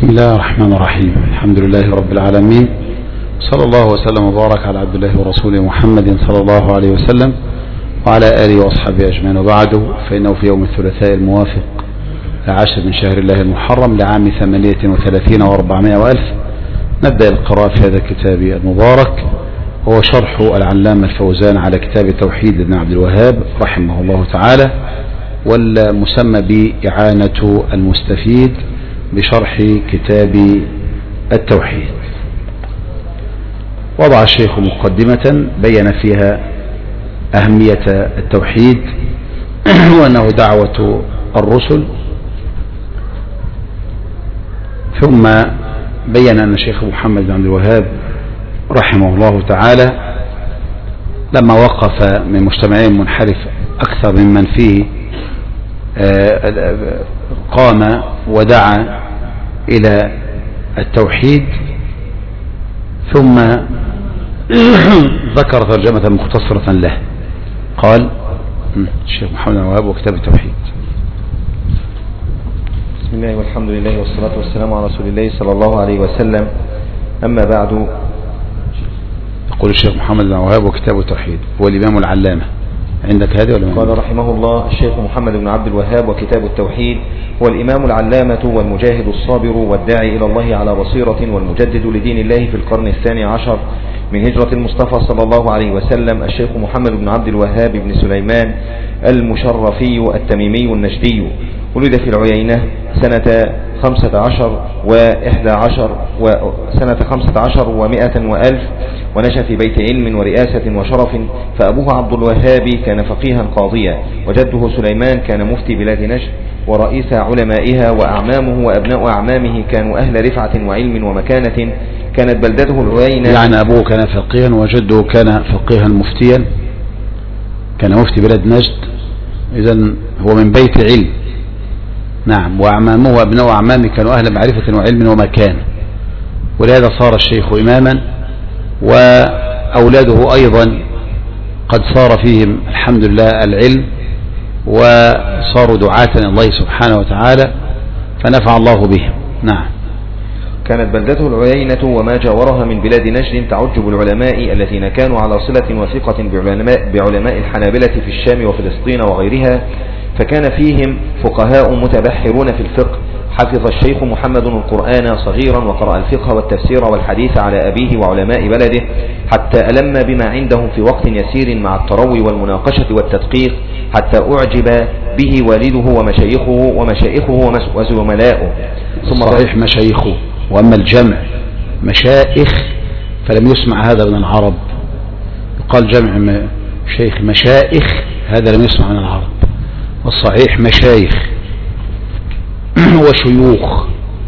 بسم الله الرحمن الرحيم. الحمد لله رب العالمين، صلى الله وسلم وبارك على عبد الله ورسوله محمد صلى الله عليه وسلم وعلى آله وأصحابه أجمعين، وبعد، فإنه في يوم الثلاثاء الموافق 10 من شهر الله المحرم لعام 38 و400 وألف نبدأ القراءة في هذا الكتاب المبارك، وهو شرح العلامة الفوزان على كتاب التوحيد ابن عبد الوهاب رحمه الله تعالى، والمسمى بإعانة المستفيد بشرح كتاب التوحيد. وضع الشيخ مقدمة بين فيها أهمية التوحيد وأنه دعوة الرسل، ثم بين أن الشيخ محمد بن عبد الوهاب رحمه الله تعالى لما وقف من مجتمعين منحرف أكثر ممن فيه قام ودعا إلى التوحيد، ثم ذكر ترجمة مختصرة له. قال الشيخ محمد بن الوهاب وكتاب التوحيد. بسم الله والحمد لله والصلاة والسلام على رسول الله صلى الله عليه وسلم. أما بعد، يقول الشيخ محمد بن الوهاب وكتاب التوحيد هو الإمام العلامة. عندك هذه ولا؟ قال رحمه الله الشيخ محمد بن عبد الوهاب وكتاب التوحيد هو الإمام العلامة والمجاهد الصابر والداعي إلى الله على بصيرة والمجدد لدين الله في القرن 12 من هجرة المصطفى صلى الله عليه وسلم، الشيخ محمد بن عبد الوهاب بن سليمان المشرفي التميمي النجدي، ولد في العيينة سنة 15 و100 وألف، ونشأ في بيت علم ورئاسة وشرف، فأبوه عبد الوهاب كان فقيها قاضيا، وجده سليمان كان مفتي بلاد نجد ورئيس علمائها، وأعمامه وأبناء أعمامه كانوا أهل رفعة وعلم ومكانة. كانت بلدته العيينة، يعني أبوه كان فقيها وجده كان فقيها مفتيا، كان مفتي بلاد نجد، إذن هو من بيت علم. نعم، وأعمامه وأبناء أعمامه كانوا أهل معرفة وعلم ومكان، ولهذا صار الشيخ إماما، وأولاده أيضا قد صار فيهم الحمد لله العلم، وصاروا دعاة إلى الله سبحانه وتعالى، فنفع الله بهم. نعم. كانت بلدته العيينة وما جاورها من بلاد نجد تعج بالعلماء الذين كانوا على صلة وثيقة بعلماء الحنابلة في الشام وفلسطين وغيرها، فكان فيهم فقهاء متبحرون في الفقه. حفظ الشيخ محمد القرآن صغيرا، وقرأ الفقه والتفسير والحديث على أبيه وعلماء بلده، حتى ألم بما عندهم في وقت يسير مع التروي والمناقشة والتدقيق، حتى أعجب به والده ومشايخه وزملاؤه. ثم صحيح مشايخه، وأما الجمع مشائخ فلم يسمع هذا من العرب، يقال جمع شيخ مشائخ، هذا لم يسمع من العرب، والصحيح مشايخ وشيوخ،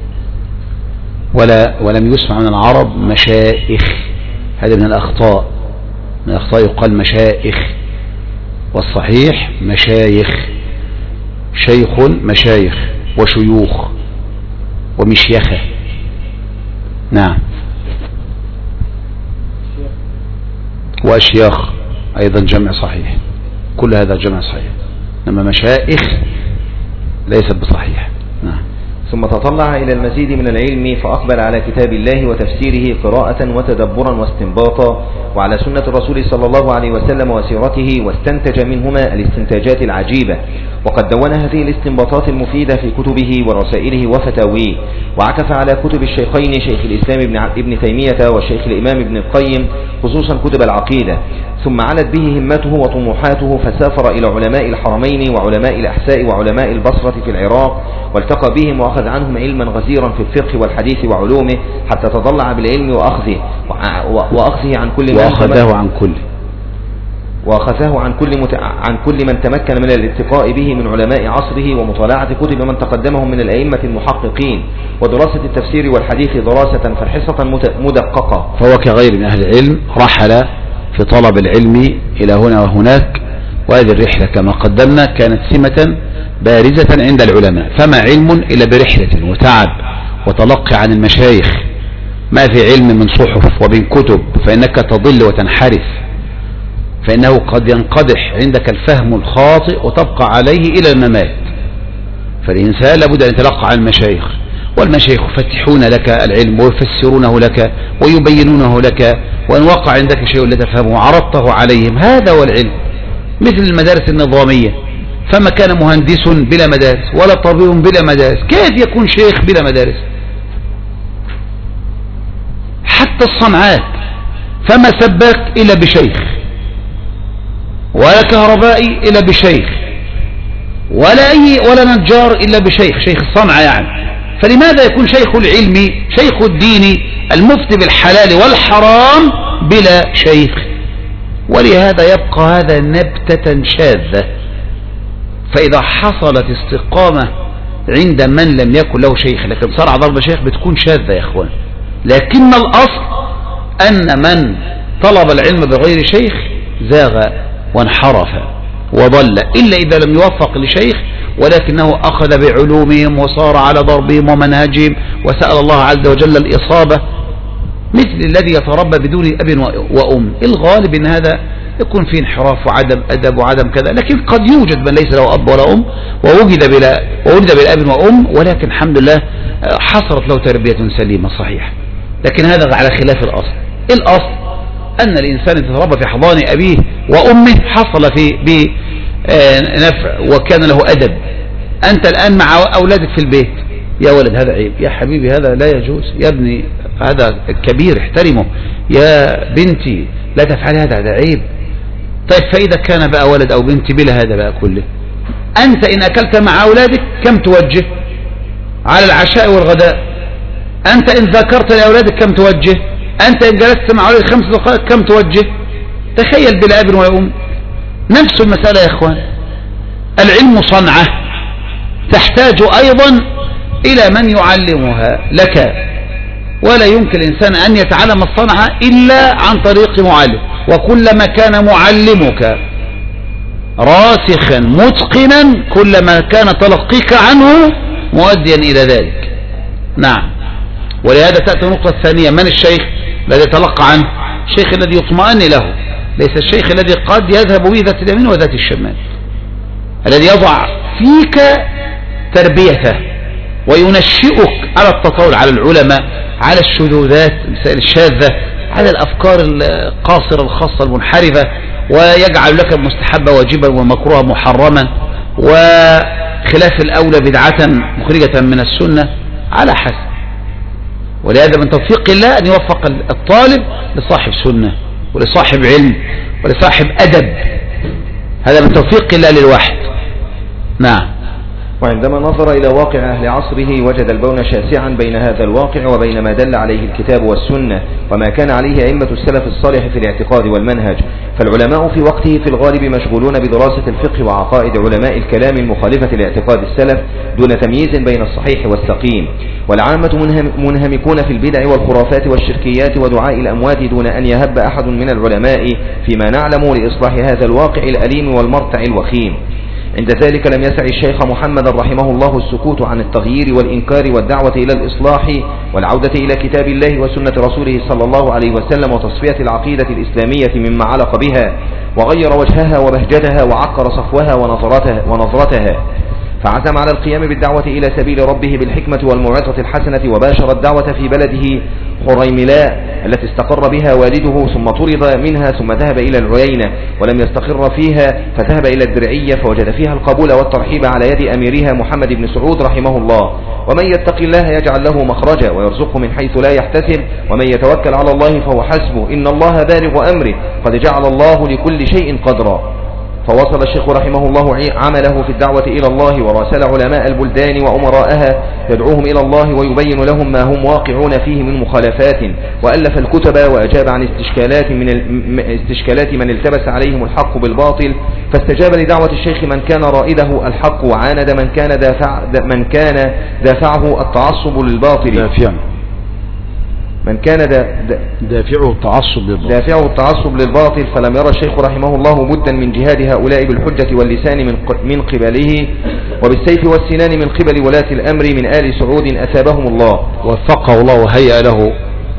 ولم يسمع من العرب مشائخ، هذا من الأخطاء، يقال مشائخ، والصحيح مشايخ، شيخ مشايخ وشيوخ ومشيخة. نعم، وأشياخ أيضا جمع صحيح، كل هذا جمع صحيح، إنما مشائخ ليست بصحيح. نعم. ثم تطلع إلى المزيد من العلم، فأقبل على كتاب الله وتفسيره قراءة وتدبرا واستنباطا، وعلى سنة الرسول صلى الله عليه وسلم وسيرته، واستنتج منهما الاستنتاجات العجيبة، وقد دون هذه الاستنباطات المفيدة في كتبه ورسائله وفتاويه، وعكف على كتب الشيخين شيخ الإسلام ابن تيمية والشيخ الإمام ابن القيم، خصوصا كتب العقيدة. ثم علت به همته وطموحاته، فسافر إلى علماء الحرمين وعلماء الأحساء وعلماء البصرة في العراق، والتقى بهم وأخذ عنهم علما غزيرا في الفقه والحديث وعلومه، حتى تضلع بالعلم وأخذه عن كل عن كل من تمكن من الاتقاء به من علماء عصره، ومطالعة كتب من تقدمهم من الأئمة المحققين، ودراسة التفسير والحديث دراسة فحصة مدققة. فهو كغير من أهل العلم رحل في طلب العلم إلى هنا وهناك، وهذه الرحلة كما قدمنا كانت سمة بارزة عند العلماء، فما علم إلا برحلة وتعب وتلقي عن المشايخ، ما في علم من صحف ومن كتب، فإنك تضل وتنحرف، فإنه قد ينقدح عندك الفهم الخاطئ وتبقى عليه إلى الممات. فالإنسان لابد أن يتلقى عن المشايخ، والمشايخ يفتحون لك العلم ويفسرونه لك ويبينونه لك، وإن وقع عندك شيء لا تفهمه عرضته عليهم. هذا هو العلم، مثل المدارس النظامية. فما كان مهندس بلا مدارس ولا طبيب بلا مدارس، كيف يكون شيخ بلا مدارس؟ حتى الصنعات، فما سباك إلا بشيخ، ولا كهربائي إلا بشيخ، ولا نجار إلا بشيخ، شيخ الصنعة يعني. فلماذا يكون شيخ العلم شيخ الدين المفتي بالحلال والحرام بلا شيخ؟ ولهذا يبقى هذا نبتة شاذة. فإذا حصلت استقامة عند من لم يكن له شيخ، لكن صرع ضرب شيخ بتكون شاذة يا إخوان. لكن الأصل أن من طلب العلم بغير شيخ زاغ وانحرف وضل، إلا إذا لم يوفق لشيخ ولكنه أخذ بعلومهم وصار على ضربهم ومنهجهم وسأل الله عز وجل الإصابة، مثل الذي يتربى بدون أب وأم. الغالب أن هذا يكون فيه انحراف وعدم أدب وعدم كذا، لكن قد يوجد من ليس له أب ولا أم وولد بلا أب وأم، ولكن الحمد لله حصلت له تربية سليمة صحيحة. لكن هذا على خلاف الأصل. الأصل أن الإنسان يتربى في حضان أبيه وأمه حصل بنفع وكان له أدب. أنت الآن مع أولادك في البيت، يا ولد هذا عيب، يا حبيبي هذا لا يجوز، يا ابني هذا كبير احترمه، يا بنتي لا تفعل هذا عيب. طيب فإذا كان بقى ولد أو بنت بلا هذا بقى كله، أنت إن أكلت مع أولادك كم توجه على العشاء والغداء؟ أنت إن ذاكرت لأولادك كم توجه؟ أنت إن جلست مع أولادك 5 دقائق كم توجه؟ تخيل بلا أب ولا أم. نفس المسألة يا إخوان. العلم صنعة تحتاج أيضا إلى من يعلمها لك، ولا يمكن الإنسان أن يتعلم الصنعة إلا عن طريق معلم. وكلما كان معلمك راسخا متقنا كلما كان تلقيك عنه مؤديا إلى ذلك. نعم. ولهذا تأتي النقطة الثانية: من الشيخ الذي يتلقى عنه؟ الشيخ الذي يطمئن له، ليس الشيخ الذي قد يذهب به ذات اليمين وذات الشمال، الذي يضع فيك تربيته وينشئك على التطاول على العلماء، على الشذوذات المسائل الشاذة، على الأفكار القاصرة الخاصة المنحرفة، ويجعل لك المستحب واجبا والمكروه محرما وخلاف الأولى بدعة مخرجة من السنة على حسب. ولهذا من توفيق الله أن يوفق الطالب لصاحب سنة ولصاحب علم ولصاحب أدب، هذا من توفيق الله للواحد. نعم. وعندما نظر إلى واقع أهل عصره وجد البون شاسعا بين هذا الواقع وبين ما دل عليه الكتاب والسنة وما كان عليه أئمة السلف الصالح في الاعتقاد والمنهج. فالعلماء في وقته في الغالب مشغولون بدراسة الفقه وعقائد علماء الكلام المخالفة لاعتقاد السلف دون تمييز بين الصحيح والسقيم، والعامة منهمكون في البدع والخرافات والشركيات ودعاء الأموات دون أن يهب أحد من العلماء فيما نعلم لإصلاح هذا الواقع الأليم والمرتع الوخيم. عند ذلك لم يسع الشيخ محمد رحمه الله السكوت عن التغيير والإنكار والدعوة إلى الإصلاح والعودة إلى كتاب الله وسنة رسوله صلى الله عليه وسلم وتصفية العقيدة الإسلامية مما علق بها وغير وجهها وبهجتها وعكر صفوها ونظرتها، فعزم على القيام بالدعوة إلى سبيل ربه بالحكمة والموعظة الحسنة، وباشر الدعوة في بلده حريملاء التي استقر بها والده، ثم طرد منها ثم ذهب إلى العيينة ولم يستقر فيها فذهب إلى الدرعية فوجد فيها القبول والترحيب على يد أميرها محمد بن سعود رحمه الله. ومن يتق الله يجعل له مخرجا ويرزقه من حيث لا يحتسب ومن يتوكل على الله فهو حسبه إن الله بالغ أمره قد جعل الله لكل شيء قدرا. فوصل الشيخ رحمه الله عمله في الدعوة إلى الله وراسل علماء البلدان وأمراءها يدعوهم إلى الله ويبين لهم ما هم واقعون فيه من مخالفات، وألف الكتب وأجاب عن استشكالات من التبس عليهم الحق بالباطل، فاستجاب لدعوة الشيخ من كان رائده الحق وعاند من كان دافعه التعصب للباطل من كان دافعه التعصب للباطل. فلم يرى الشيخ رحمه الله بدا من جهاد هؤلاء بالحجة واللسان من قبله وبالسيف والسنان من قبل ولاة الأمر من آل سعود أثابهم الله وفقه الله وهيأ له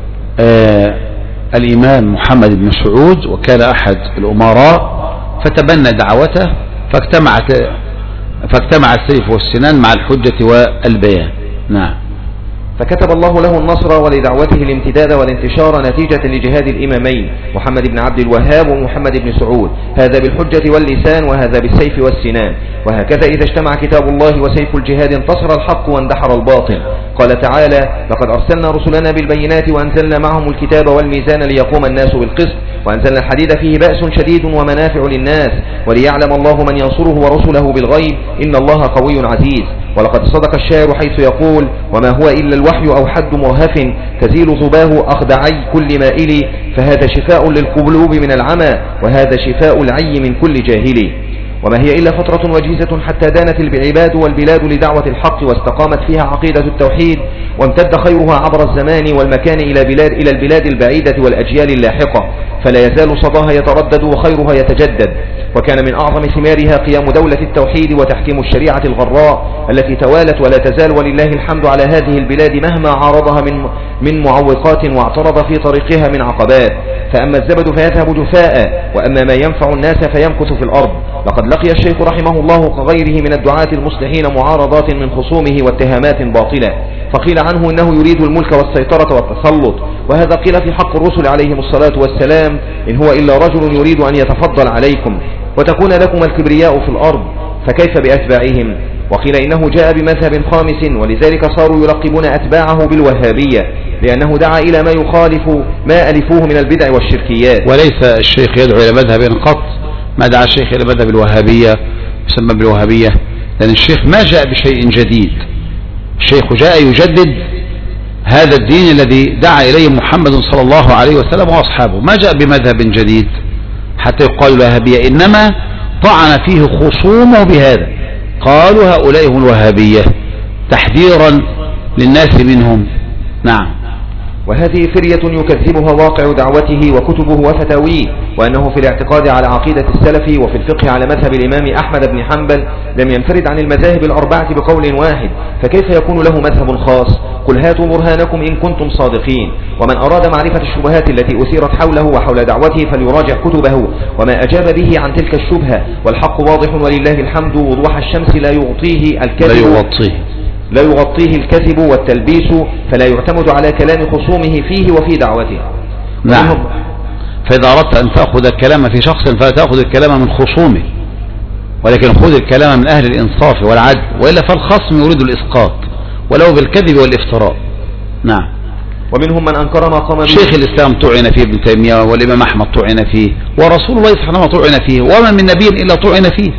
الإمام محمد بن سعود، وكان أحد الأمراء، فتبنى دعوته فاجتمع السيف والسنان مع الحجة والبيان. نعم. فكتب الله له النصر ولدعوته الامتداد والانتشار نتيجة لجهاد الإمامين محمد بن عبد الوهاب ومحمد بن سعود، هذا بالحجة واللسان وهذا بالسيف والسنان. وهكذا إذا اجتمع كتاب الله وسيف الجهاد انتصر الحق واندحر الباطل. قال تعالى: لقد أرسلنا رسلنا بالبينات وأنزلنا معهم الكتاب والميزان ليقوم الناس بالقسط وأنزلنا الحديد فيه بأس شديد ومنافع للناس وليعلم الله من ينصره ورسله بالغيب إن الله قوي عزيز. ولقد صدق الشاعر حيث يقول: وما هو إلا الوحي أو حد مرهف تزيل ظباه أخدعي كل مائل، فهذا شفاء للقلوب من العمى وهذا شفاء العي من كل جاهل. وما هي إلا فترة وجيزة حتى دانت العباد والبلاد لدعوة الحق واستقامت فيها عقيدة التوحيد، وامتد خيرها عبر الزمان والمكان إلى البلاد البعيدة والأجيال اللاحقة، فلا يزال صداها يتردد وخيرها يتجدد. وكان من أعظم ثمارها قيام دولة التوحيد وتحكيم الشريعة الغراء التي توالت ولا تزال ولله الحمد على هذه البلاد مهما عارضها من معوقات واعترض في طريقها من عقبات. فأما الزبد فيذهب جفاء وأما ما ينفع الناس فيمكث في الأرض. لقد لقي الشيخ رحمه الله كغيره من الدعاة المصلحين معارضات من خصومه واتهامات باطلة، فقيل عنه إنه يريد الملك والسيطرة والتسلط، وهذا قيل في حق الرسل عليهم الصلاة والسلام: إن هو إلا رجل يريد أن يتفضل عليكم وتكون لكم الكبرياء في الأرض، فكيف بأتباعهم؟ وقيل إنه جاء بمذهب خامس ولذلك صاروا يلقبون أتباعه بالوهابية لأنه دعا إلى ما يخالف ما ألفوه من البدع والشركيات. وليس الشيخ يدعو إلى مذهب قط، ما دعا الشيخ إلى مذهب الوهابية يسمى بالوهابية، لأن الشيخ ما جاء بشيء جديد، الشيخ جاء يجدد هذا الدين الذي دعا إليه محمد صلى الله عليه وسلم وأصحابه، ما جاء بمذهب جديد حتى يقال الوهابية، إنما طعن فيه خصومه بهذا، قالوا هؤلاء هم الوهابية تحذيرا للناس منهم. نعم. وهذه فرية يكذبها واقع دعوته وكتبه وفتاويه، وأنه في الاعتقاد على عقيدة السلف وفي الفقه على مذهب الإمام أحمد بن حنبل لم ينفرد عن المذاهب الأربعة بقول واحد، فكيف يكون له مذهب خاص؟ قل هاتوا برهانكم إن كنتم صادقين. ومن أراد معرفة الشبهات التي أثيرت حوله وحول دعوته فليراجع كتبه وما أجاب به عن تلك الشبهة، والحق واضح ولله الحمد وضوح الشمس لا يغطيه الكذب لا يغطيه الكذب والتلبيس، فلا يعتمد على كلام خصومه فيه وفي دعوته. نعم. فإذا أردت أن تأخذ الكلام في شخص فلا تأخذ الكلام من خصومه، ولكن خذ الكلام من أهل الإنصاف والعدل، وإلا فالخصم يريد الإسقاط ولو بالكذب والافتراء. نعم. ومنهم من أنكر ما قام به شيخ الإسلام طعن فيه ابن تيمية، والإمام أحمد طعن فيه، ورسول الله صلى الله عليه وسلم طعن فيه، وما من نبي إلا طعن فيه.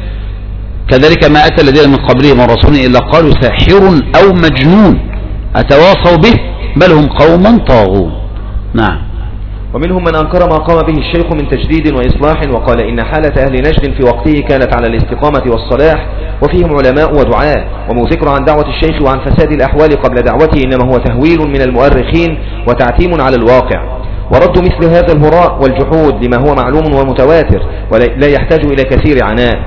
كذلك ما أتى الذين من قبلهم من رسول إلا قالوا ساحر أو مجنون أتواصوا به بل هم قوم طاغون. نعم. ومنهم من أنكر ما قام به الشيخ من تجديد وإصلاح، وقال إن حالة أهل نجد في وقته كانت على الاستقامة والصلاح، وفيهم علماء ودعاء، وما ذكر عن دعوة الشيخ وعن فساد الأحوال قبل دعوته إنما هو تهويل من المؤرخين وتعتيم على الواقع. ورد مثل هذا الهراء والجحود لما هو معلوم ومتواتر ولا يحتاج إلى كثير عناء.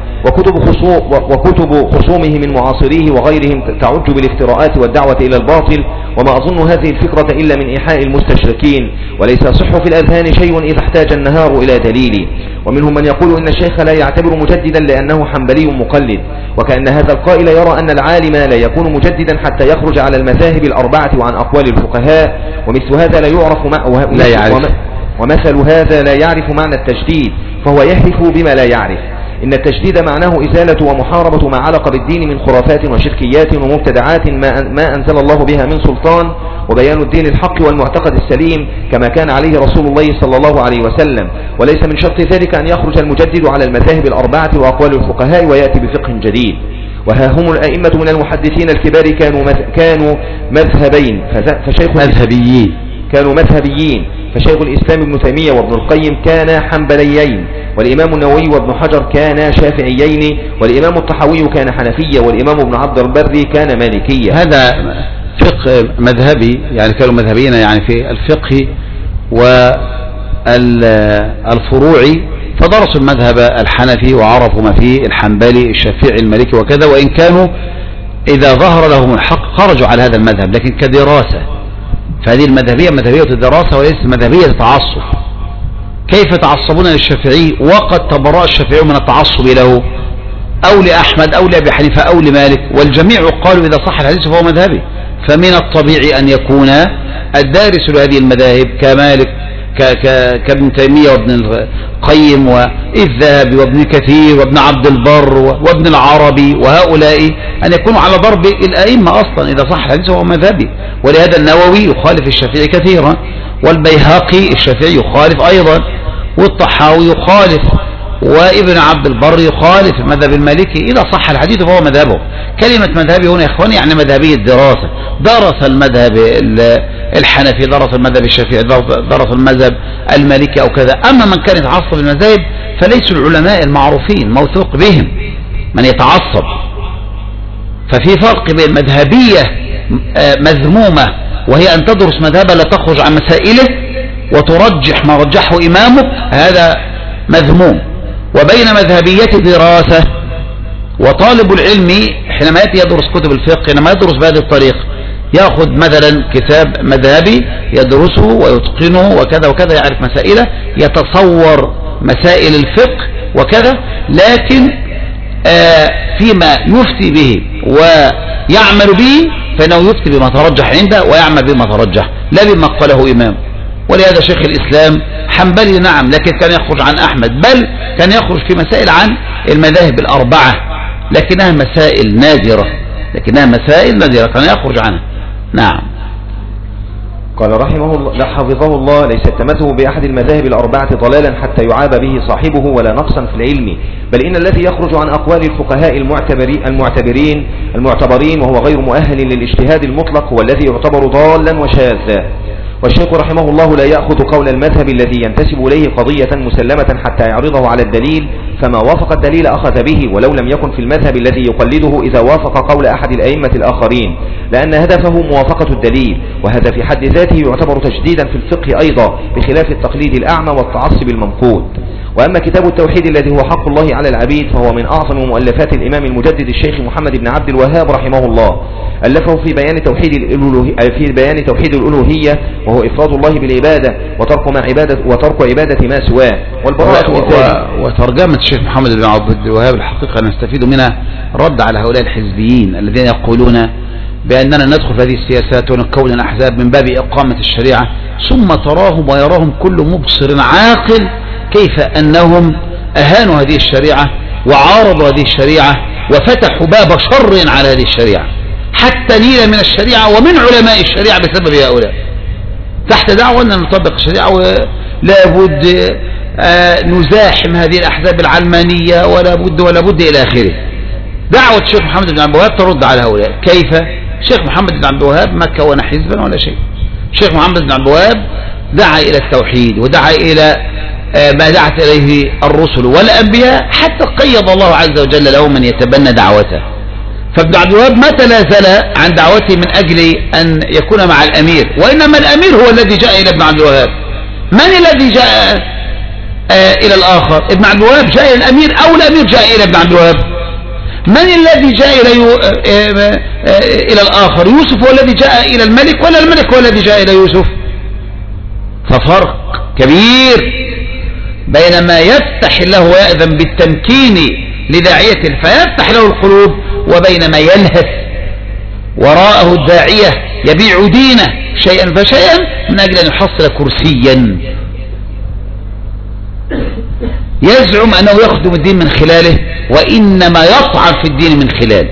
وكتب خصومه من معاصريه وغيرهم تعج بالافتراءات والدعوة إلى الباطل، وما أظن هذه الفكرة إلا من إيحاء المستشركين، وليس يصح في الأذهان شيء إذا احتاج النهار إلى دليل. ومنهم من يقول إن الشيخ لا يعتبر مجددا لأنه حنبلي مقلد، وكأن هذا القائل يرى أن العالم لا يكون مجددا حتى يخرج على المذاهب الأربعة وعن أقوال الفقهاء، ومثل هذا لا يعرف ومثل هذا لا يعرف معنى التجديد، فهو يهرف بما لا يعرف. إن التجديد معناه إزالة ومحاربة ما علق بالدين من خرافات وشركيات ومبتدعات ما أنزل الله بها من سلطان، وبيان الدين الحق والمعتقد السليم كما كان عليه رسول الله صلى الله عليه وسلم. وليس من شرط ذلك أن يخرج المجدد على المذاهب الأربعة وأقوال الفقهاء ويأتي بفقه جديد. وها هم الأئمة من المحدثين الكبار كانوا مذهبيين، فشيخ الإسلام ابن تيمية وابن القيم كانا حنبليين، والإمام النووي وابن حجر كانا شافعيين، والإمام الطحاوي كان حنفية، والإمام ابن عبد البر كان مالكية. هذا فقه مذهبي، يعني كانوا مذهبيين يعني في الفقه والفروعي، فدرسوا المذهب الحنفي وعرفوا ما فيه الحنبلي الشافعي المالكي وكذا، وإن كانوا إذا ظهر لهم الحق خرجوا على هذا المذهب، لكن كدراسة فهذه المذهبية مذهبية الدراسة وليست مذهبية التعصب. كيف تعصبون للشافعي وقد تبرأ الشافعي من التعصب له، أو لأحمد أو لأبي حنيفة أو لمالك، والجميع قالوا إذا صح الحديث فهو مذهبي، فمن الطبيعي أن يكون الدارس لهذه المذاهب كمالك كابن تيمية وابن القيم والذهبي وابن كثير وابن عبد البر وابن العربي وهؤلاء أن يكونوا على ضرب الأئمة أصلا إذا صح الحديث هو مذهبي. ولهذا النووي يخالف الشافعي كثيرا، والبيهقي الشافعي يخالف أيضا، والطحاوي يخالف، وابن عبد البر يخالف المذهب المالكي. إذا صح الحديث فهو مذهبه. كلمة مذهبي هنا يا إخواني يعني مذهبي الدراسة، درس المذهب الحنفي، درس المذهب الشافعي، درس المذهب المالكي أو كذا. أما من كان يتعصب المذاهب فليسوا العلماء المعروفين موثوق بهم من يتعصب. ففي فرق بين مذهبية مذمومة وهي أن تدرس مذهبا لا تخرج عن مسائله وترجح ما رجحه إمامك، هذا مذموم، وبين مذهبية دراسة. وطالب العلم حينما يأتي يدرس كتب الفقه، حينما يدرس بهذه الطريقة يأخذ مثلا كتاب مذهبي يدرسه ويتقنه وكذا وكذا، يعرف مسائله، يتصور مسائل الفقه وكذا، لكن فيما يفتي به ويعمل به فإنه يفتي بما ترجح عنده ويعمل بما ترجح لا بما قاله إمام. ولهذا شيخ الإسلام حنبلي نعم، لكن كان يخرج عن أحمد، بل كان يخرج في مسائل عن المذاهب الأربعة، لكنها مسائل نادرة، كان يخرج عنها. نعم. قال رحمه الله حفظه الله: ليس التمسك بأحد المذاهب الأربعة ضلالا حتى يعاب به صاحبه ولا نقصا في العلم، بل إن الذي يخرج عن أقوال الفقهاء المعتبرين وهو غير مؤهل للاجتهاد المطلق هو الذي يعتبر ضالا وشاذا. والشيخ رحمه الله لا يأخذ قول المذهب الذي ينتسب إليه قضية مسلمة حتى يعرضه على الدليل، فما وافق الدليل أخذ به ولو لم يكن في المذهب الذي يقلده إذا وافق قول أحد الأئمة الآخرين، لأن هدفه موافقة الدليل، وهذا في حد ذاته يعتبر تجديدا في الفقه أيضا، بخلاف التقليد الأعمى والتعصب المنقود. وأما كتاب التوحيد الذي هو حق الله على العبيد فهو من أعظم مؤلفات الإمام المجدد الشيخ محمد بن عبد الوهاب رحمه الله، ألفه في بيان توحيد الألوهية وهو إفراد الله بالعبادة وترك عبادة ما سواه والبراءة من ذلك. وترجمة الشيخ محمد بن عبد الوهاب الحقيقة نستفيد منها رد على هؤلاء الحزبيين الذين يقولون بأننا ندخل في هذه السياسات ونكون الأحزاب من باب إقامة الشريعة، ثم تراهم ويراهم كل مبصر عاقل كيف أنهم أهانوا هذه الشريعة وعارضوا هذه الشريعة وفتحوا باب شر على هذه الشريعة، حتى نيل من الشريعة ومن علماء الشريعة بسبب هؤلاء، تحت دعوة أن نطبق الشريعة ولا بد نزاحم هذه الأحزاب العلمانية ولا بد إلى آخره. دعوة الشيخ محمد بن عبد الوهاب ترد على هؤلاء. كيف؟ الشيخ محمد بن عبد الوهاب ما كون حزبا ولا شيء. الشيخ محمد بن عبد الوهاب دعا إلى التوحيد ودعا إلى ما دعت إليه الرسل والأنبياء، حتى قيض الله عز وجل له من يتبنى دعوته. فابن عبد الوهاب ما تنازل عن دعوته من أجل أن يكون مع الأمير، وإنما الأمير هو الذي جاء إلى ابن عبد الوهاب. من الذي جاء إلى الآخر؟ ابن عبد الوهاب جاء إلى الأمير أو الأمير جاء إلى ابن عبد الوهاب؟ من الذي جاء إلى الآخر؟ يوسف هو الذي جاء إلى الملك ولا الملك هو الذي جاء إلى يوسف؟ ففرق كبير بين ما يفتح الله ويأذن بالتمكين لداعية فيفتح له القلوب، وبين ما يلهث وراءه الداعية يبيع دينه شيئا فشيئا من أجل أن يحصل كرسيا يزعم أنه يخدم الدين من خلاله، وإنما يطعن في الدين من خلاله.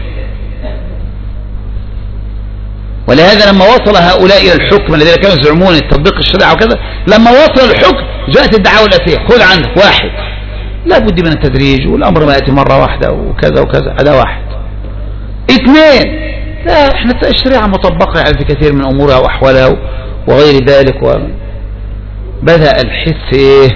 ولهذا لما وصل هؤلاء إلى الحكم الذين كانوا يزعمون تطبيق الشريعة وكذا، لما وصل الحكم جاءت الدعوة الأتية: خذ عندك واحد، لا بد من التدريج والأمر ما يأتي مرة واحدة وكذا وكذا. هذا واحد. اثنين: لا، احنا الشريعة مطبقة يعني في كثير من أمورها وأحوالها وغير ذلك. بدأ الحس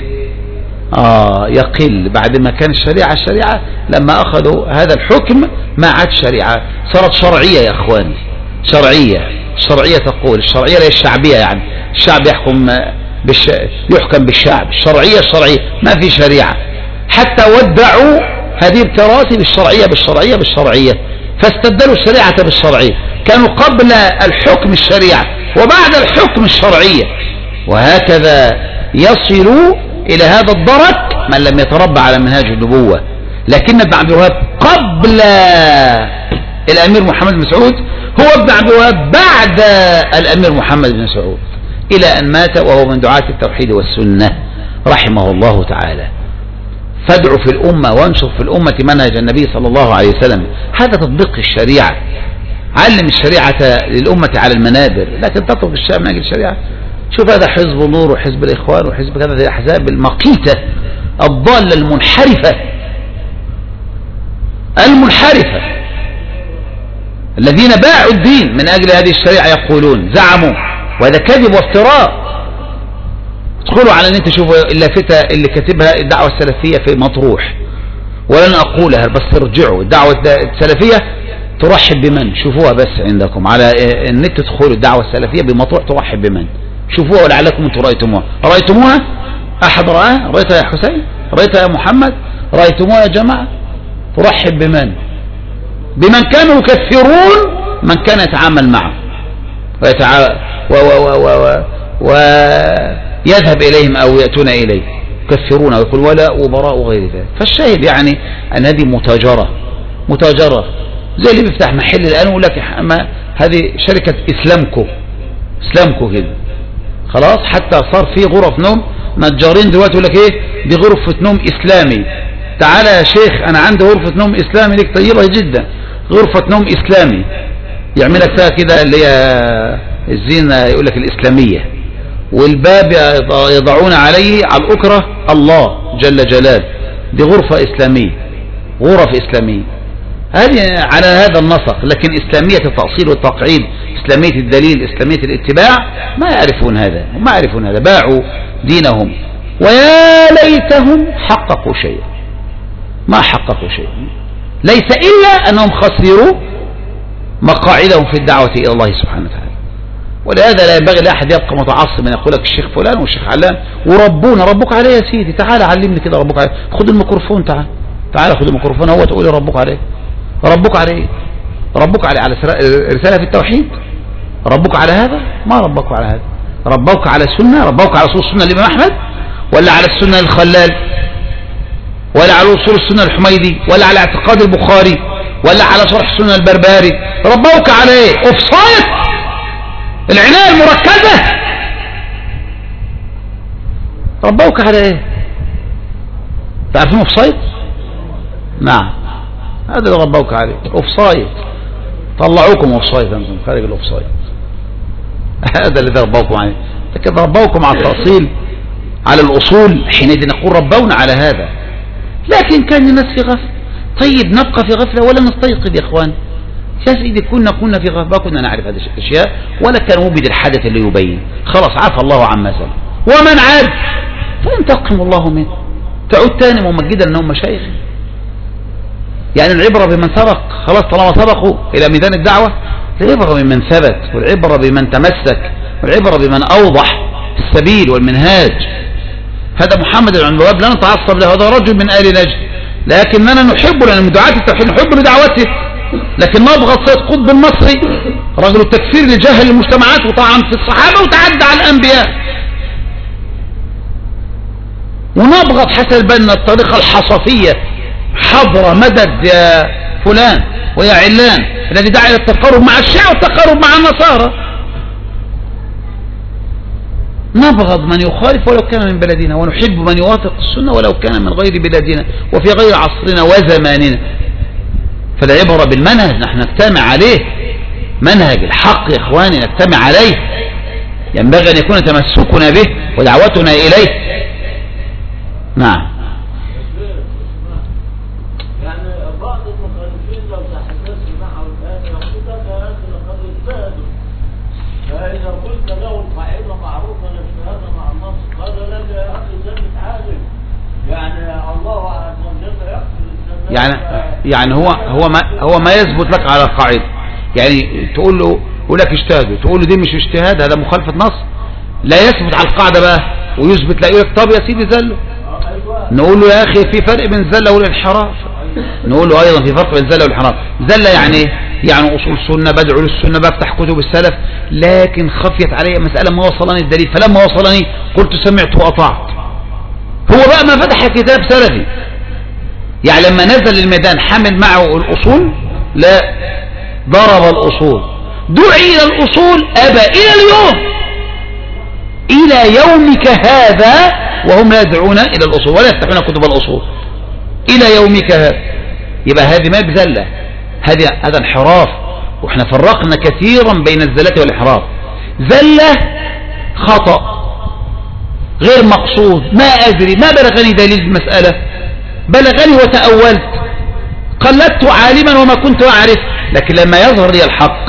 يقل بعد ما كان الشريعة لما أخذوا هذا الحكم ما عاد شريعة، صارت شرعية يا أخواني. الشرعية تقول الشرعية لا الشعبية، يعني الشعب يحكم بالشعب. الشرعية ما في شريعة، حتى ودعوا هذه الكراسي بالشرعية فاستبدلوا الشريعة بالشرعية. كانوا قبل الحكم الشريعة وبعد الحكم الشرعية، وهكذا يصلوا إلى هذا الدرك من لم يتربى على منهاج النبوة. لكن ابن عبد الوهاب قبل الأمير محمد بن سعود هو ابن عبد الوهاب بعد الأمير محمد بن سعود إلى أن مات وهو من دعاة التوحيد والسنة رحمه الله تعالى. فادعوا في الأمة وانشر في الأمة منهج النبي صلى الله عليه وسلم. هذا تطبيق الشريعة. علم الشريعة للأمة على المنابر، لكن تترك منهج الشريعة. شوف هذا حزب نور وحزب الإخوان وحزب كذا، الأحزاب المقيتة الضالة المنحرفة الذين باعوا الدين من أجل هذه الشريعة، يقولون زعموا، وهذا كذب وافتراء. ادخلوا على النت تشوفوا اللافتة اللي كاتبها الدعوة السلفية في مطروح، ولن أقولها بس ارجعوا. الدعوة السلفية ترحب بمن؟ شوفوها بس عندكم على النت، تدخلوا الدعوة السلفية بمطروح ترحب بمن؟ شوفوها ولعلكم انتم رأيتموها. أحد رأى؟ رأيتها يا حسين؟ رأيتها يا محمد؟ رأيتموها يا جماعة؟ ترحب بمن؟ بمن كانوا يكثرون من كان يتعامل معه ويذهب إليهم أو يأتون إليه، يكثرون ويقول ولا وبراء وغير ذلك. فالشاهد يعني أن هذه متاجرة زي اللي بيفتح محل الآن ويقول لك هذه شركة إسلامكو كده خلاص. حتى صار في غرف نوم نجارين دلوقتي يقول لك ايه دي غرفة نوم إسلامي. تعالى يا شيخ أنا عندي غرفة نوم إسلامي لك طيبة جدا، غرفة نوم إسلامي يعمل لك فيها كده اللي هي الزينة يقول لك الإسلامية، والباب يضعون عليه على الأكرة الله جل جلاله. دي غرفة إسلامية، غرف إسلامية هذه على هذا النسق. لكن إسلامية التأصيل والتقعيد، إسلامية الدليل، إسلامية الاتباع، ما يعرفون هذا. باعوا دينهم ويا ليتهم حققوا شيئا، ما حققوا شيئا، ليس إلا أنهم خسروا مقاعدهم في الدعوة إلى الله سبحانه وتعالى. ولهذا لا ينبغي لأحد يبقى متعصب يقول لك الشيخ فلان والشيخ علان ربك عليه يا سيدي. تعال علمني كده ربك عليه، خد الميكروفون، تعال خد الميكروفون هو تقول لي ربك عليه على رسالة في التوحيد. ربك على هذا؟ ما ربك على هذا. ربك على السنة، ربك على أصول السنة الإمام أحمد، ولا على السنة الخلال، ولا على أصول السنة الحميدي، ولا على اعتقاد البخاري، ولا على شرح السنة البربري؟ ربك على ايه؟ اوفسايد، العناية المركزة. ربك على ايه؟ تعرفين اوفسايد؟ نعم، هذا اللي ربك عليه اوفسايد. طلعوكم اوفسايد، انتم خارج الاوفسايد. هذا اللي ربوكم عليه. لكن ربوكم على التأصيل، على الأصول، حينئذ نقول ربونا على هذا. لكن كان الناس في غفلة. طيب نبقى في غفلة ولا نستيقظ يا إخوان؟ يا سيدي كنا في غفلة، كنا نعرف هذه الأشياء، ولا كان وجد الحدث اللي يبين. خلاص عفى الله عما سلف، ومن عاد فينتقم الله منه. تعود تاني ممجدا أنهم مشايخ. يعني العبرة بمن سبق، خلاص طالما سبقوا إلى ميدان الدعوة، العبرة بمن ثبت، والعبرة بمن تمسك، والعبرة بمن أوضح السبيل والمنهاج. هذا محمد بن عبد الوهاب لا نتعصب له، هذا رجل من آل نجد، لكننا نحبه لأن من دعاة التوحيد، نحب لدعوته. لكن نبغض سيد قطب المصري رجل التكفير لجهل المجتمعات وطعن في الصحابة وتعدى على الأنبياء. ونبغض حسن البنا الطريقة الحصفية، حضر مدد يا فلان ويا علان، الذي دعا الى التقارب مع الشيعة والتقارب مع النصارى. نبغض من يخالف ولو كان من بلدنا، ونحب من يوافق السنة ولو كان من غير بلادنا وفي غير عصرنا وزماننا. فالعبرة بالمنهج، نحن نجتمع عليه، منهج الحق يا اخواني نجتمع عليه، ينبغي ان يكون تمسكنا به ودعوتنا اليه. نعم. فإذا قلت له القاعدة معروفة الاجتهاد مع النص قال لك يا أخي ده متعادل، يعني الله عز وجل يقصد يعني ما يثبت لك على القاعدة. يعني تقول له يقول لك اجتهاد، تقول له دي مش اجتهاد، هذا مخالفة نص، لا يثبت على القاعدة بقى ويثبت، لا يقول لك طب يا سيدي زله. نقول له يا أخي في فرق بين الزلة والانحراف. نقول له أيضا في فرق بين الزلة والانحراف. زلة يعني أصول السنة، بدعو للسنة، بفتح كتب السلف، لكن خفيت علي مسألة ما وصلني الدليل، فلما وصلني قلت سمعت وأطعت. هو بقى ما فتح كتاب سلفي، يعني لما نزل الميدان حمل معه الأصول، لا ضرب الأصول، دعي إلى الأصول أبى إلى اليوم، إلى يومك هذا وهم لا يدعون إلى الأصول ولا يفتحون كتب الأصول إلى يومك هذا. يبقى هذه ما بزلة، هذا انحراف. وإحنا فرقنا كثيرا بين الزلة والانحراف. زلة خطأ غير مقصود، ما أدري، ما بلغني دليل المسألة، بلغني وتأولت، قلدت عالما وما كنت أعرف، لكن لما يظهر لي الحق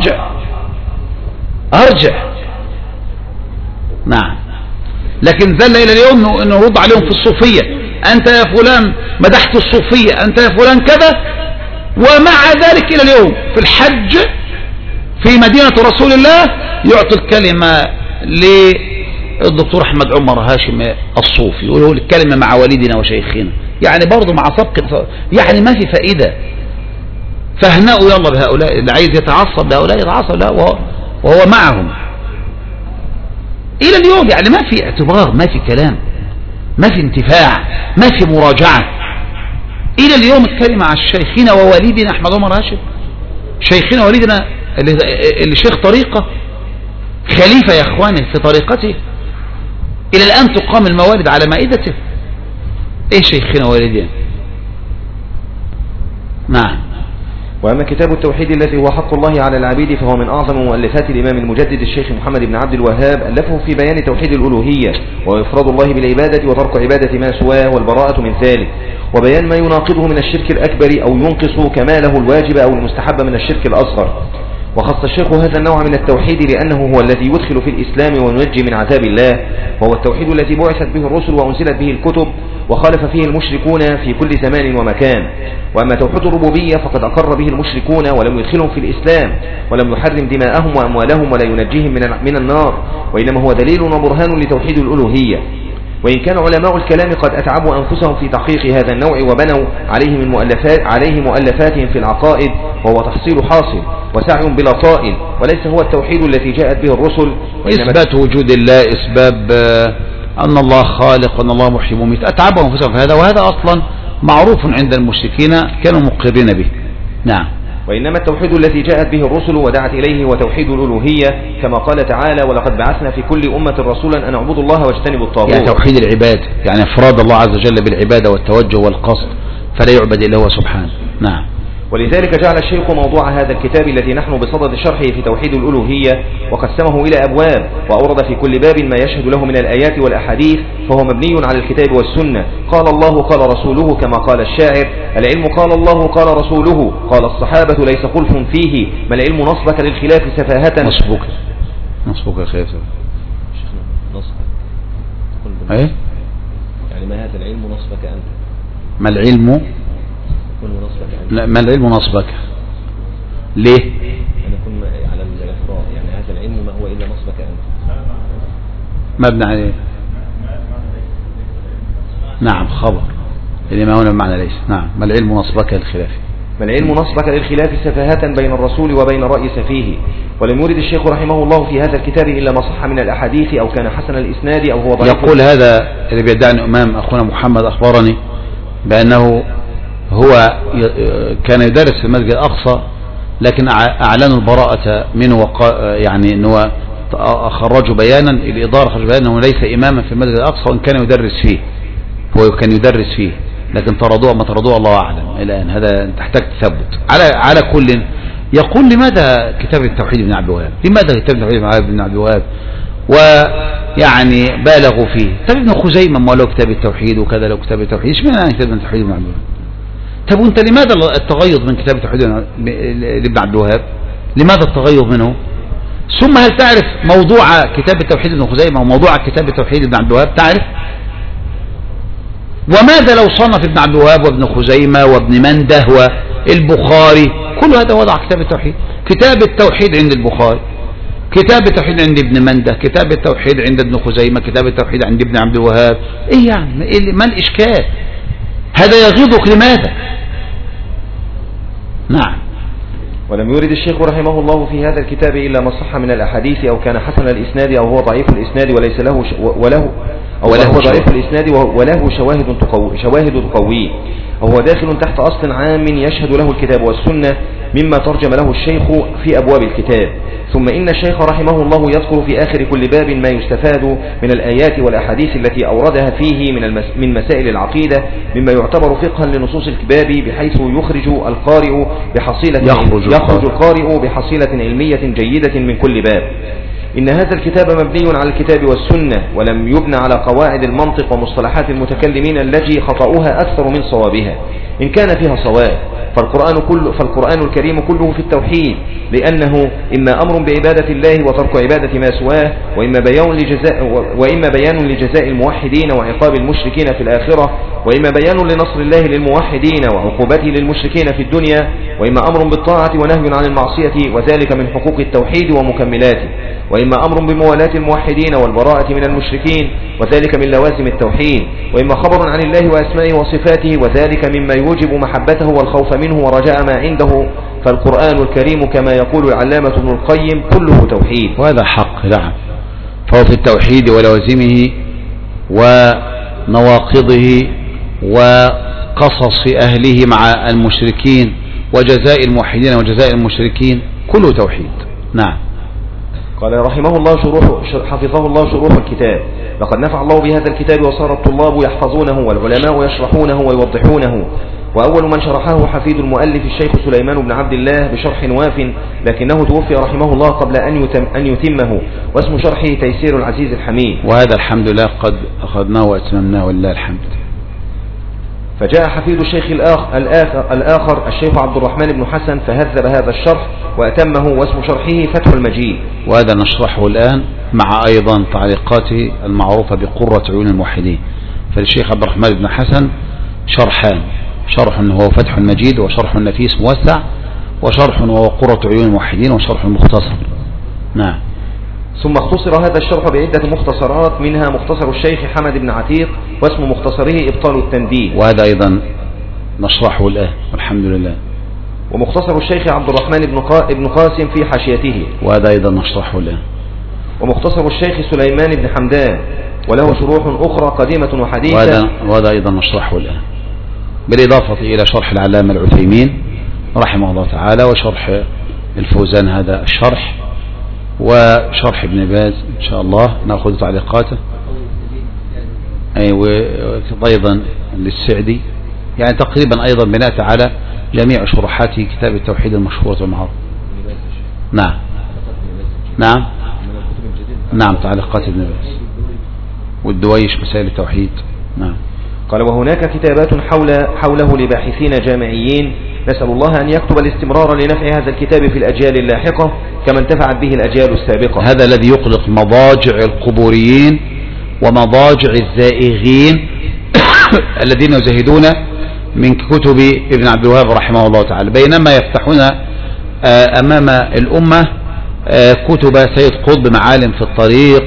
أرجع. نعم. لكن زل إلى اليوم أنه رد عليهم في الصوفية، أنت يا فلان مدحت الصوفية، أنت يا فلان كذا. ومع ذلك إلى اليوم في الحج في مدينة رسول الله يعطي الكلمة للدكتور أحمد عمر هاشم الصوفي، يقول الكلمة مع والدنا وشيخنا، يعني برضو مع سبق، يعني ما في فائدة. فهنأوا يلا بهؤلاء، اللي عايز يتعصب بهؤلاء يتعصب لا وهو معهم إلى اليوم. يعني ما في اعتبار، ما في كلام، ما في انتفاع، ما في مراجعة. إلى اليوم الكلمة على شيخنا ووالدنا أحمد عمر هاشم، شيخنا ووالدنا اللي شيخ طريقة، خليفة يا إخواني في طريقته، إلى الآن تقام الموالد على مائدته. إيه شيخنا ووالدنا؟ نعم. وأما كتاب التوحيد الذي هو حق الله على العبيد فهو من أعظم مؤلفات الإمام المجدد الشيخ محمد بن عبد الوهاب، ألفه في بيان توحيد الألوهية وإفراد الله بالعبادة وترك عبادة ما سواه والبراءة من ذلك، وبيان ما يناقضه من الشرك الأكبر أو ينقص كماله الواجب أو المستحب من الشرك الأصغر. وخص الشيخ هذا النوع من التوحيد لأنه هو الذي يدخل في الإسلام وينجي من عذاب الله، وهو التوحيد الذي بعثت به الرسل وأنزلت به الكتب وخالف فيه المشركون في كل زمان ومكان. وأما توحيد الربوبية فقد أقر به المشركون ولم يدخلهم في الإسلام ولم يحرم دماءهم وأموالهم ولا ينجيهم من النار، وإنما هو دليل وبرهان لتوحيد الألوهية. وإن كان علماء الكلام قد أتعبوا أنفسهم في تحقيق هذا النوع وبنوا عليه مؤلفاتهم في العقائد، وهو تحصيل حاصل وسعي بلا طائل، وليس هو التوحيد الذي جاءت به الرسل، إثبات وجود الله، إسباب أن الله خالق وأن الله محيي وميت. أتعبوا أنفسهم في هذا، وهذا أصلا معروف عند المشركين كانوا مقرين به. نعم. وإنما التوحيد الذي جاءت به الرسل ودعت إليه وتوحيد الألوهية، كما قال تعالى: ولقد بعثنا في كل أمة رسولا أن اعبدوا الله واجتنبوا الطاغوت. يعني توحيد العباد، يعني إفراد الله عز وجل بالعبادة والتوجه والقصد، فلا يعبد إلا هو سبحانه. نعم. ولذلك جعل الشيخ موضوع هذا الكتاب الذي نحن بصدد شرحه في توحيد الألوهية وقسمه إلى أبواب، وأورد في كل باب ما يشهد له من الآيات والأحاديث، فهو مبني على الكتاب والسنة. قال الله قال رسوله، كما قال الشاعر: العلم قال الله قال رسوله، قال الصحابة ليس خلف فيه، ما العلم نصبك للخلاف سفاهة. نصبك الخلاف نصبك. ايه يعني ما هذا العلم نصبك أنت؟ ما العلم؟ لا، ما العلم نصبك ليه؟ أن يكون على الإفراط، يعني هذا العلم ما هو إلا نصبك أنت. مبنى عليه. نعم، خبر لما هنا بمعنى ليس. نعم. ما العلم نصبك للخلاف؟ ما العلم نصبك للخلاف سفاهة بين الرسول وبين رأي سفيه. ولم يرد الشيخ رحمه الله في هذا الكتاب إلا ما صح من الأحاديث أو كان حسن الإسناد أو هو ضعيف. يقول هذا اللي بيدعني أمام أخونا محمد أخبرني بأنه هو كان يدرس في المسجد الأقصى، لكن أعلنوا البراءة منه يعني أنه خرجوا بيانا، الإدارة خرجوا بيانا أنه ليس إماما في المسجد الأقصى وإن كان يدرس فيه، هو كان يدرس فيه، لكن طردوه ما طردوه الله أعلم الآن. هذا تحتاج تثبت. على كل يقول: لماذا كتاب التوحيد ابن عبد الوهاب؟ لماذا كتاب التوحيد ابن عبد الوهاب؟ ويعني بالغوا فيه. طب ابن خزيمة ما له كتاب التوحيد وكذا له كتاب التوحيد، اشمعنى كتاب التوحيد ابن عبد الوهاب؟ طب وانت لماذا التغيظ من كتاب التوحيد لابن عبد الوهاب؟ لماذا التغيظ منه؟ ثم هل تعرف موضوع كتاب التوحيد ابن خزيمة وموضوع كتاب التوحيد ابن عبد الوهاب؟ تعرف؟ وماذا لو صنف ابن عبد الوهاب وابن خزيمة وابن منده والبخاري كل هذا وضع كتاب التوحيد؟ كتاب التوحيد عند البخاري، كتاب التوحيد عند ابن منده، كتاب التوحيد عند ابن خزيمة، كتاب التوحيد عند ابن عبد الوهاب. ايه يعني؟ ما الاشكال؟ هذا يغيظك لماذا؟ نعم. ولم يرد الشيخ رحمه الله في هذا الكتاب إلا ما صح من الأحاديث أو كان حسن الإسناد أو هو ضعيف الإسناد وليس له وله ضعيف الإسناد وله شواهد تقويه، أو هو داخل تحت أصل عام يشهد له الكتاب والسنة مما ترجم له الشيخ في أبواب الكتاب. ثم إن الشيخ رحمه الله يذكر في آخر كل باب ما يستفاد من الآيات والأحاديث التي أوردها فيه من مسائل العقيدة، مما يعتبر فقها لنصوص الكتاب، بحيث يخرج القارئ بحصيلة علمية جيدة من كل باب. إن هذا الكتاب مبني على الكتاب والسنة، ولم يبنى على قواعد المنطق ومصطلحات المتكلمين التي خطأوها أكثر من صوابها، إن كان فيها صواب. فالقرآن الكريم كله في التوحيد، لأنه إما أمر بعبادة الله وترك عبادة ما سواه، وإما بيان لجزاء الموحدين وعقاب المشركين في الآخرة، وإما بيان لنصر الله للموحدين وعقوبته للمشركين في الدنيا، وإما أمر بالطاعة ونهي عن المعصية وذلك من حقوق التوحيد ومكملاته، وإما أمر بموالاة الموحدين والبراءة من المشركين وذلك من لوازم التوحيد، وإما خبر عن الله وأسمائه وصفاته وذلك مما يوجب محبته والخوف منه ورجاء ما عنده. فالقرآن الكريم كما يقول العلامة ابن القيم كله توحيد. وهذا حق، نعم، فهو في التوحيد ولوازمه ونواقضه وقصص أهله مع المشركين وجزاء الموحدين وجزاء المشركين، كله توحيد. نعم. قال رحمه الله حفظه الله شروح الكتاب: لقد نفع الله بهذا الكتاب وصار الطلاب يحفظونه والعلماء يشرحونه ويوضحونه. وأول من شرحه حفيد المؤلف الشيخ سليمان بن عبد الله بشرح واف، لكنه توفي رحمه الله قبل أن يتمه، واسم شرحه تيسير العزيز الحميد. وهذا الحمد لله قد أخذناه وأتممناه ولله الحمد. فجاء حفيد الشيخ الآخر الشيخ عبد الرحمن بن حسن فهذب هذا الشرح وأتمه، واسم شرحه فتح المجيد. وهذا نشرحه الآن مع أيضا تعليقاته المعروفة بقرة عيون الموحدين. فالشيخ عبد الرحمن بن حسن شرحان: شرح هو فتح المجيد، وشرح نفيس موسع، وشرح وهو قرة عيون الموحدين، وشرح مختصر. نعم. ثم اختصر هذا الشرح بعدة مختصرات، منها مختصر الشيخ حمد بن عتيق، واسم مختصره إبطال التنديد، وهذا أيضا نشرحه الآن والحمد لله. ومختصر الشيخ عبد الرحمن بن قاسم في حاشيته، وهذا أيضا نشرحه الآن. ومختصر الشيخ سليمان بن حمدان، وله شروح أخرى قديمة وحديثة، وهذا أيضا نشرحه الآن، بالإضافة إلى شرح العلامة العثيمين رحمه الله تعالى، وشرح الفوزان هذا الشرح، وشرح ابن باز إن شاء الله نأخذ تعليقاته، وأيضا للسعدي، يعني تقريبا أيضا بناء على جميع شروحات كتاب التوحيد المشهورة والمعروف. نعم نعم نعم، تعليقات ابن باز والدويش مسائل التوحيد. نعم. قال: وهناك كتابات حوله لباحثين جامعيين، نسأل الله أن يكتب الاستمرار لنفع هذا الكتاب في الأجيال اللاحقة كما انتفعت به الأجيال السابقة. هذا الذي يقلق مضاجع القبوريين ومضاجع الزائغين الذين يزهدون من كتب ابن عبد الوهاب رحمه الله تعالى، بينما يفتحون أمام الأمة كتب سيد قطب معالم في الطريق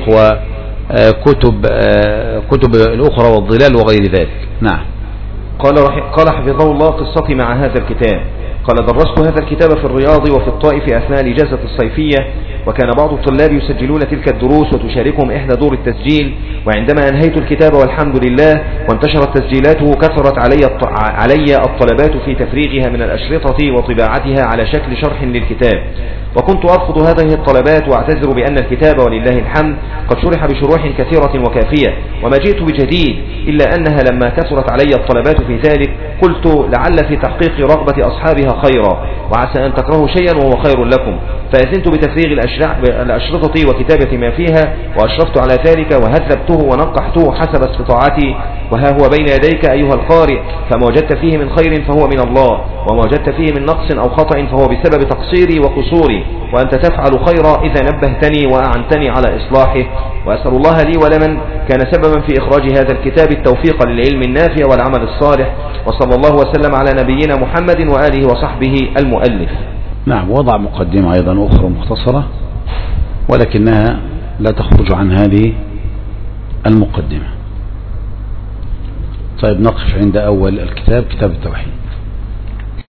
وكتب الأخرى والظلال وغير ذلك. نعم. قال حفظه الله قصتي مع هذا الكتاب. قال: درست هذا الكتاب في الرياض وفي الطائف أثناء الإجازة الصيفية، وكان بعض الطلاب يسجلون تلك الدروس وتشاركهم إحدى دور التسجيل، وعندما أنهيت الكتاب والحمد لله وانتشرت تسجيلاته كثرت علي الطلبات في تفريغها من الأشرطة وطباعتها على شكل شرح للكتاب، وكنت أرفض هذه الطلبات وأعتذر بأن الكتاب ولله الحمد قد شرح بشروح كثيرة وكافية، وما جئت بجديد، إلا أنها لما كثرت علي الطلبات في ذلك قلت لعل في تحقيق رغبة أصحابها خيرا، وعسى أن تكرهوا شيئا وهو خير لكم، فأذنت بتفريغ الأشرطة وكتابة ما فيها، وأشرفت على ذلك وهذبته ونقحته حسب استطاعتي، وها هو بين يديك أيها القارئ، فما وجدت فيه من خير فهو من الله، وما وجدت فيه من نقص أو خطأ فهو بسبب تقصيري وقصوري، وأنت تفعل خيرا إذا نبهتني وأعنتني على إصلاحه، وأسأل الله لي ولمن كان سببا في إخراج هذا الكتاب التوفيق للعلم النافع والعمل الصالح، وصلى الله وسلم على نبينا محمد وآله وصحبه المؤلف. نعم. وضع مقدمة أيضا أخرى مختصرة ولكنها لا تخرج عن هذه المقدمة. طيب نقف عند أول الكتاب، كتاب التوحيد.